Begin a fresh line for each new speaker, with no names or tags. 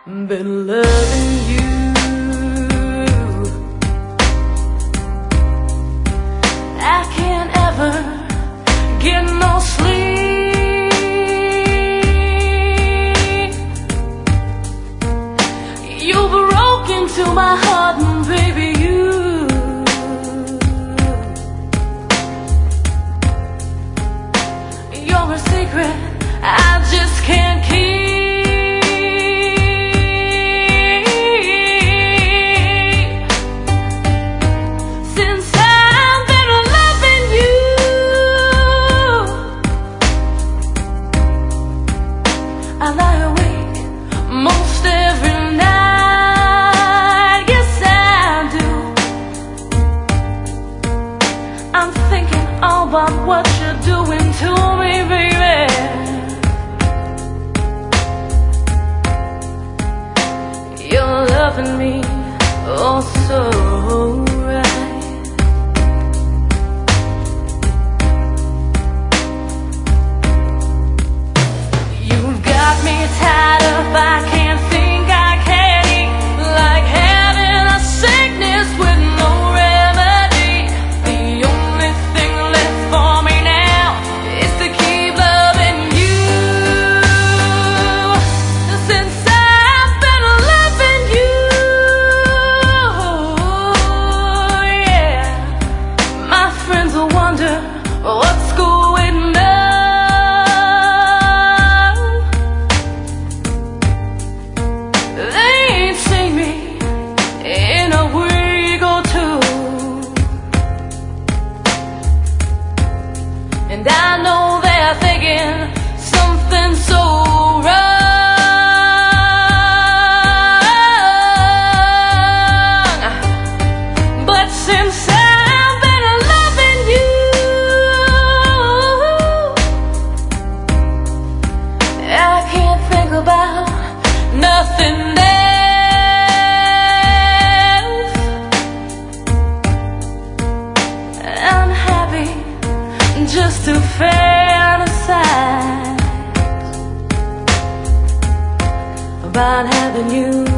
been loving you. I can't ever get no sleep. You broke into my heart, and baby, you're a secret I just can't keep. Since I've been loving you, I lie awake most every night. Yes, I do. I'm thinking all about what you're doing to me, baby. You're loving me oh so right. You've got me tied up, I can't think, I can't eat, like having a sickness with no remedy. The only thing left for me now is to keep loving you. Since I've been loving you, yeah, my friends will wonder what's going on. They ain't seen me in a week or two, and I know they're thinking something so wrong. But since I've been loving you, I can't think about nothing else. I'm happy just to fantasize about having you